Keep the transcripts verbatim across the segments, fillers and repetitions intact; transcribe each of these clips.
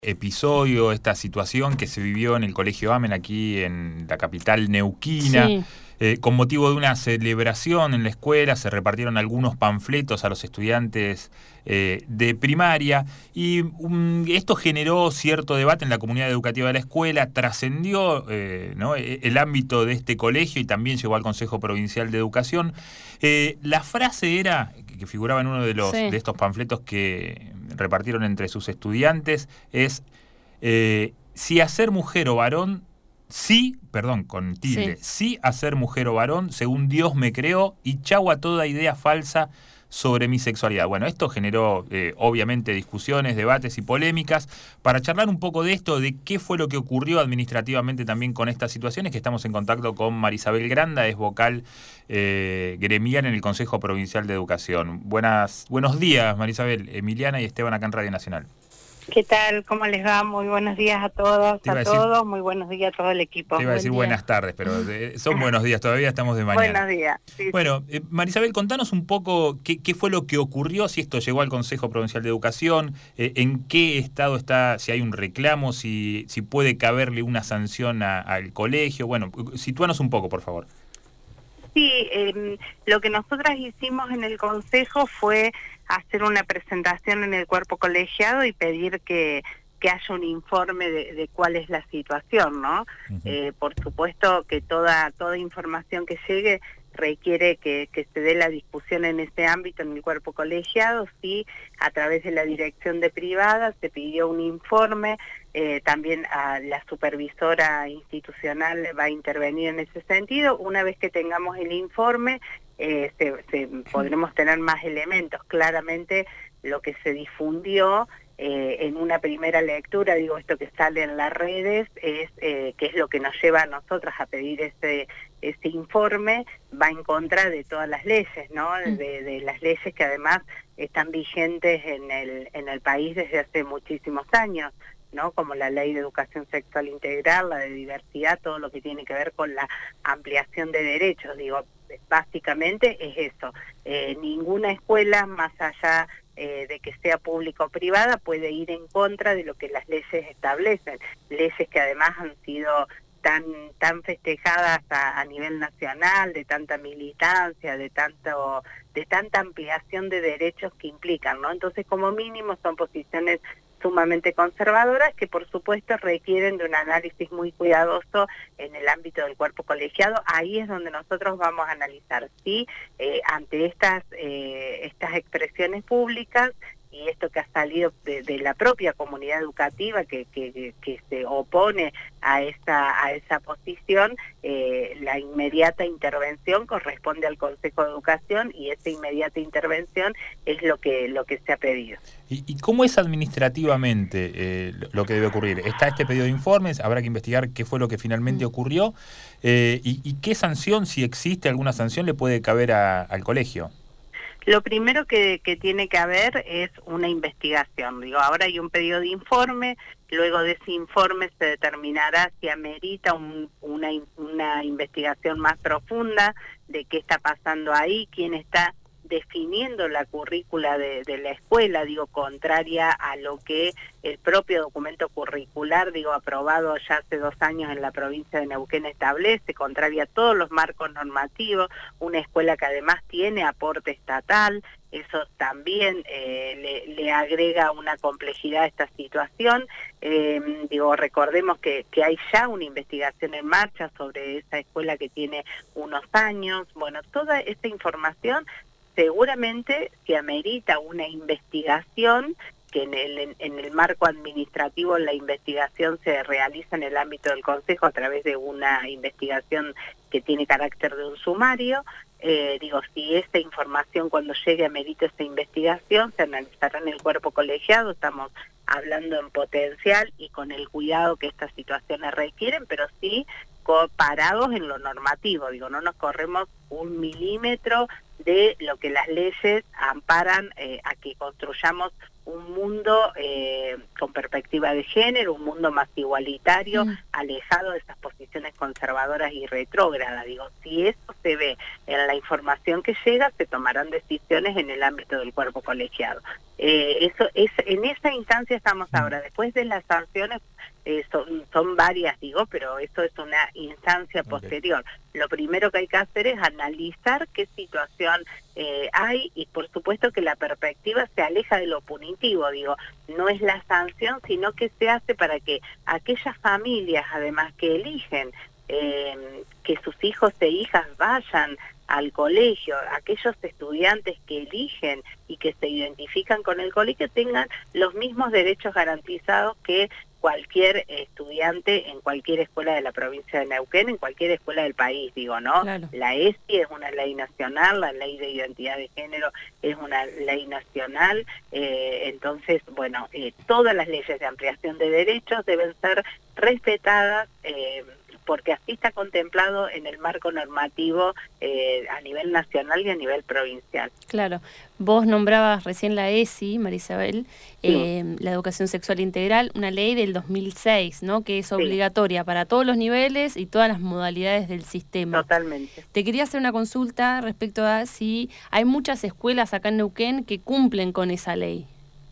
episodio, esta situación que se vivió en el Colegio Amén aquí en la capital neuquina. Sí. Eh, con motivo de una celebración en la escuela se repartieron algunos panfletos a los estudiantes eh, de primaria y um, esto generó cierto debate en la comunidad educativa de la escuela, trascendió eh, ¿no? el ámbito de este colegio y también llegó al Consejo Provincial de Educación. Eh, la frase era, que figuraba en uno de, los, sí. de estos panfletos que repartieron entre sus estudiantes, es eh, si hacer mujer o varón, sí, perdón, con tilde, sí. sí a ser mujer o varón, según Dios me creó, y chau a toda idea falsa sobre mi sexualidad. Bueno, esto generó eh, obviamente discusiones, debates y polémicas. Para charlar un poco de esto, de qué fue lo que ocurrió administrativamente también con estas situaciones, que estamos en contacto con Marisabel Granda, es vocal eh, gremial en el Consejo Provincial de Educación. Buenas, buenos días, Marisabel, Emiliana y Esteban acá en Radio Nacional. ¿Qué tal? ¿Cómo les va? Muy buenos días a todos, a, a decir, todos, muy buenos días a todo el equipo. Te iba a decir Buen buenas tardes, pero eh, son buenos días, todavía estamos de mañana. Buenos días. Sí, bueno, eh, Marisabel, contanos un poco qué, qué fue lo que ocurrió, si esto llegó al Consejo Provincial de Educación, eh, en qué estado está, si hay un reclamo, si, si puede caberle una sanción a, al colegio. Bueno, sitúanos un poco, por favor. Sí, eh, lo que nosotras hicimos en el Consejo fue hacer una presentación en el cuerpo colegiado y pedir que, que haya un informe de, de cuál es la situación, ¿no? Uh-huh. eh, por supuesto que toda, toda información que llegue requiere que, que se dé la discusión en ese ámbito en el cuerpo colegiado. Sí, a través de la dirección de privada se pidió un informe, eh, también a la supervisora institucional va a intervenir en ese sentido. Una vez que tengamos el informe, eh, se, se, podremos tener más elementos. Claramente lo que se difundió Eh, en una primera lectura, digo, esto que sale en las redes, es eh, que es lo que nos lleva a nosotras a pedir ese, ese informe, va en contra de todas las leyes, ¿no? De, de las leyes que además están vigentes en el, en el país desde hace muchísimos años, ¿no? Como la Ley de Educación Sexual Integral, la de diversidad, todo lo que tiene que ver con la ampliación de derechos. Digo, básicamente es eso. Eh, ninguna escuela, más allá eh, de que sea pública o privada, puede ir en contra de lo que las leyes establecen. Leyes que además han sido tan tan festejadas a, a nivel nacional, de tanta militancia, de tanto de tanta ampliación de derechos que implican, ¿no? Entonces, como mínimo, son posiciones sumamente conservadoras que por supuesto requieren de un análisis muy cuidadoso en el ámbito del cuerpo colegiado. Ahí es donde nosotros vamos a analizar si eh, ante estas eh, estas expresiones públicas y esto que ha salido de, de la propia comunidad educativa que, que, que se opone a esa, a esa posición, eh, la inmediata intervención corresponde al Consejo de Educación y esa inmediata intervención es lo que, lo que se ha pedido. ¿Y, y cómo es administrativamente eh, lo que debe ocurrir? Está este pedido de informes, habrá que investigar qué fue lo que finalmente ocurrió eh, y, y qué sanción, si existe alguna sanción, le puede caber a, al colegio. Lo primero que, que tiene que haber es una investigación. Digo, ahora hay un pedido de informe, luego de ese informe se determinará si amerita un, una, una investigación más profunda de qué está pasando ahí, quién está definiendo la currícula de, de la escuela, digo, contraria a lo que el propio documento curricular, digo, aprobado ya hace dos años en la provincia de Neuquén establece, contraria a todos los marcos normativos, una escuela que además tiene aporte estatal, eso también eh, le, le agrega una complejidad a esta situación. Eh, digo, recordemos que, que hay ya una investigación en marcha sobre esa escuela que tiene unos años. Bueno, toda esta información seguramente se amerita una investigación, que en el, en, en el marco administrativo la investigación se realiza en el ámbito del Consejo a través de una investigación que tiene carácter de un sumario. Eh, digo, si esta información cuando llegue amerita esta investigación, se analizará en el cuerpo colegiado, estamos hablando en potencial y con el cuidado que estas situaciones requieren, pero sí parados en lo normativo, digo, no nos corremos un milímetro de lo que las leyes amparan eh, a que construyamos un mundo eh, con perspectiva de género, un mundo más igualitario, mm. alejado de esas posiciones conservadoras y retrógradas. Digo, si eso se ve en la información que llega, se tomarán decisiones en el ámbito del cuerpo colegiado. Eh, eso es en esa instancia estamos ahora. Después de las sanciones, eh, son, son varias, digo, pero eso es una instancia posterior. Okay. Lo primero que hay que hacer es analizar qué situación eh, hay, y por supuesto que la perspectiva se aleja de lo punitivo. Digo, no es la sanción, sino que se hace para que aquellas familias, además, que eligen eh, que sus hijos e hijas vayan al colegio, aquellos estudiantes que eligen y que se identifican con el colegio, tengan los mismos derechos garantizados que cualquier estudiante en cualquier escuela de la provincia de Neuquén, en cualquier escuela del país, digo, ¿no? Claro. La E S I es una ley nacional, la ley de identidad de género es una ley nacional, eh, entonces, bueno, eh, todas las leyes de ampliación de derechos deben ser respetadas, eh, porque así está contemplado en el marco normativo eh, a nivel nacional y a nivel provincial. Claro. Vos nombrabas recién la E S I, María Isabel, sí. eh, la educación sexual integral, una ley del dos mil seis, ¿no? Que es sí. obligatoria para todos los niveles y todas las modalidades del sistema. Totalmente. Te quería hacer una consulta respecto a si hay muchas escuelas acá en Neuquén que cumplen con esa ley.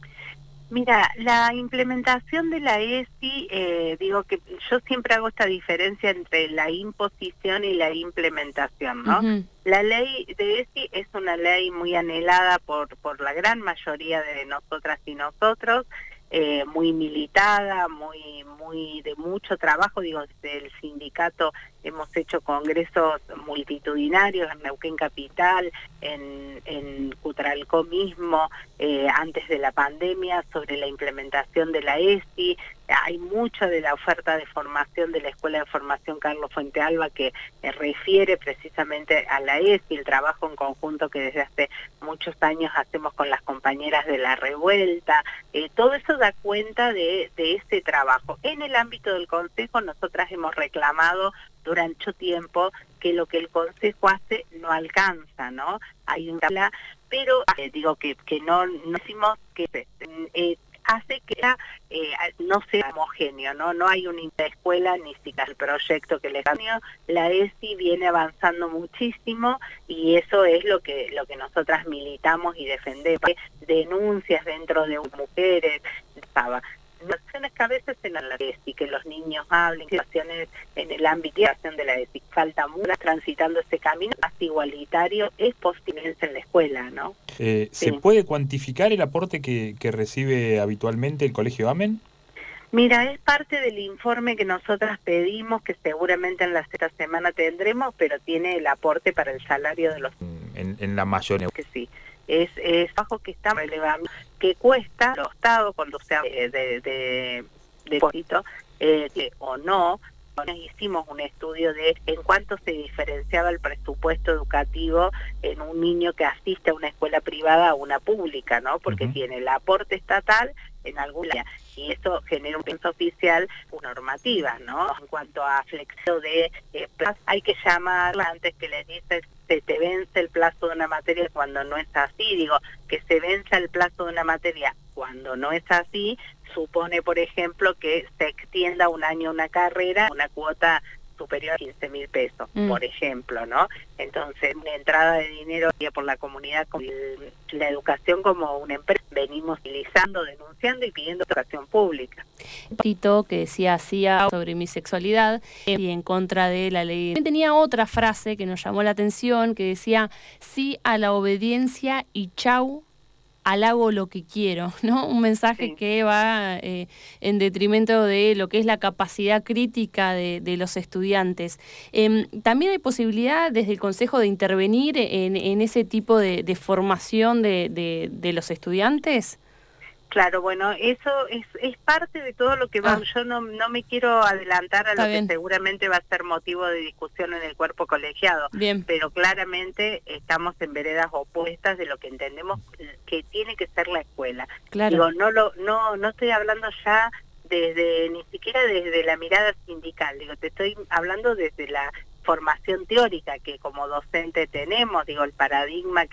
Mira, la implementación de la E S I, eh, digo que yo siempre hago esta diferencia entre la imposición y la implementación, ¿no? Uh-huh. La ley de E S I es una ley muy anhelada por, por la gran mayoría de nosotras y nosotros, eh, muy militada, muy, muy de mucho trabajo. Digo, desde el sindicato hemos hecho congresos multitudinarios en Neuquén Capital, en, en Cutralcó mismo, eh, antes de la pandemia, sobre la implementación de la E S I. Hay mucho de la oferta de formación de la Escuela de Formación Carlos Fuentealba que eh, refiere precisamente a la E S I, el trabajo en conjunto que desde hace muchos años hacemos con las compañeras de La Revuelta. Eh, todo eso da cuenta de, de ese trabajo. En el ámbito del Consejo, nosotras hemos reclamado durante mucho tiempo que lo que el Consejo hace no alcanza, ¿no? Hay un pero eh, digo que, que no, no decimos que eh, hace que eh, no sea homogéneo, ¿no? No hay una escuela ni siquiera el proyecto que le cambió. La E S I viene avanzando muchísimo y eso es lo que lo que nosotras militamos y defendemos. Denuncias dentro de mujeres, estaba situaciones que a veces en la E S I, que los niños hablen, situaciones en el ámbito de la E S I, falta mucho transitando ese camino más igualitario, es posible en la escuela, ¿no? Eh, sí. ¿Se puede cuantificar el aporte que, que recibe habitualmente el Colegio AMEN? Mira, es parte del informe que nosotras pedimos, que seguramente en la esta semana tendremos, pero tiene el aporte para el salario de los... En, en la mayoría. Que sí. Es, es bajo que está relevando, que cuesta los estados cuando sea de de, de, de poquito, eh, que, o no. Hicimos un estudio de en cuánto se diferenciaba el presupuesto educativo en un niño que asiste a una escuela privada o una pública, ¿no? Porque uh-huh. tiene el aporte estatal en alguna área y eso genera un peso oficial, una normativa, ¿no? En cuanto a flexión de eh, plazo, hay que llamarla antes que les dices se te vence el plazo de una materia cuando no es así. Digo, que se venza el plazo de una materia cuando no es así, supone, por ejemplo, que se extienda un año una carrera, una cuota superior a quince mil pesos, mm. por ejemplo, ¿no? Entonces, una entrada de dinero por la comunidad, con la educación como una empresa, venimos utilizando, denunciando y pidiendo educación pública. Tito, que decía así sobre mi sexualidad y en contra de la ley. Tenía otra frase que nos llamó la atención, que decía, sí a la obediencia y chau al hago lo que quiero, ¿no? Un mensaje sí. que va eh, en detrimento de lo que es la capacidad crítica de, de los estudiantes. Eh, ¿También hay posibilidad desde el Consejo de intervenir en, en ese tipo de, de formación de, de, de los estudiantes? Claro, bueno, eso es, es parte de todo lo que va. Ah. Yo no, no me quiero adelantar a Está lo bien. que seguramente va a ser motivo de discusión en el cuerpo colegiado. Bien. Pero claramente estamos en veredas opuestas de lo que entendemos que tiene que ser la escuela. Claro. Digo, no lo, no, no estoy hablando ya desde, ni siquiera desde la mirada sindical. Digo, te estoy hablando desde la formación teórica que como docente tenemos, digo, el paradigma que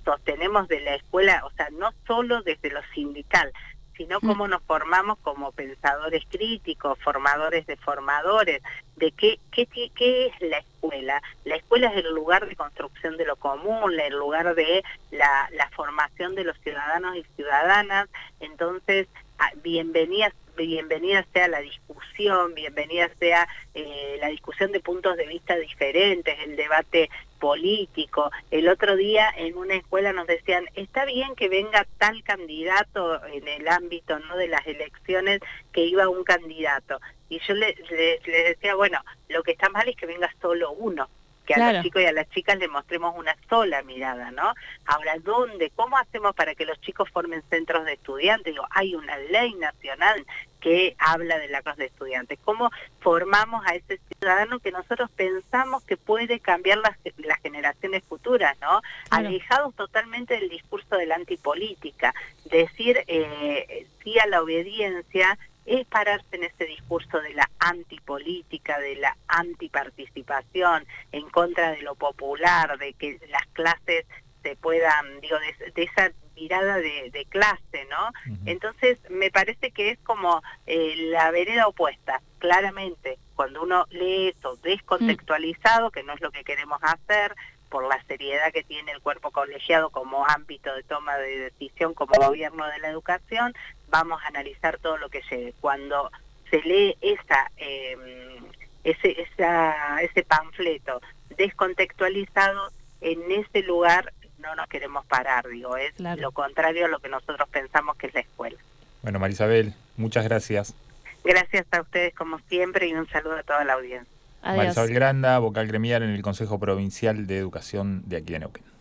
sostenemos de la escuela, o sea, no solo desde lo sindical, sino cómo nos formamos como pensadores críticos, formadores de formadores, de qué, qué, qué es la escuela. La escuela es el lugar de construcción de lo común, el lugar de la, la formación de los ciudadanos y ciudadanas. Entonces, bienvenida, bienvenida sea la discusión, bienvenida sea eh, la discusión de puntos de vista diferentes, el debate político. El otro día en una escuela nos decían, está bien que venga tal candidato en el ámbito no de las elecciones, que iba un candidato. Y yo les le, le decía, bueno, lo que está mal es que venga solo uno, que claro, a los chicos y a las chicas les mostremos una sola mirada, ¿no? Ahora, ¿dónde? ¿Cómo hacemos para que los chicos formen centros de estudiantes? Digo, hay una ley nacional que habla de la clase de estudiantes. ¿Cómo formamos a ese ciudadano que nosotros pensamos que puede cambiar las, las generaciones futuras, ¿no? Claro. Alejados totalmente del discurso de la antipolítica. Decir eh, sí a la obediencia es pararse en ese discurso de la antipolítica, de la antiparticipación, en contra de lo popular, de que las clases se puedan, digo, de, de esa mirada de, de clase, ¿no? Uh-huh. Entonces, me parece que es como eh, la vereda opuesta, claramente. Cuando uno lee eso descontextualizado, uh-huh, que no es lo que queremos hacer, por la seriedad que tiene el cuerpo colegiado como ámbito de toma de decisión como gobierno de la educación, vamos a analizar todo lo que llegue. Cuando se lee esa, eh, ese, esa, ese panfleto descontextualizado, en ese lugar no nos queremos parar, digo, es claro, lo contrario a lo que nosotros pensamos que es la escuela. Bueno, Marisabel, muchas gracias. Gracias a ustedes como siempre y un saludo a toda la audiencia. Adiós. Marisabel Granda, vocal gremial en el Consejo Provincial de Educación de aquí de Neuquén.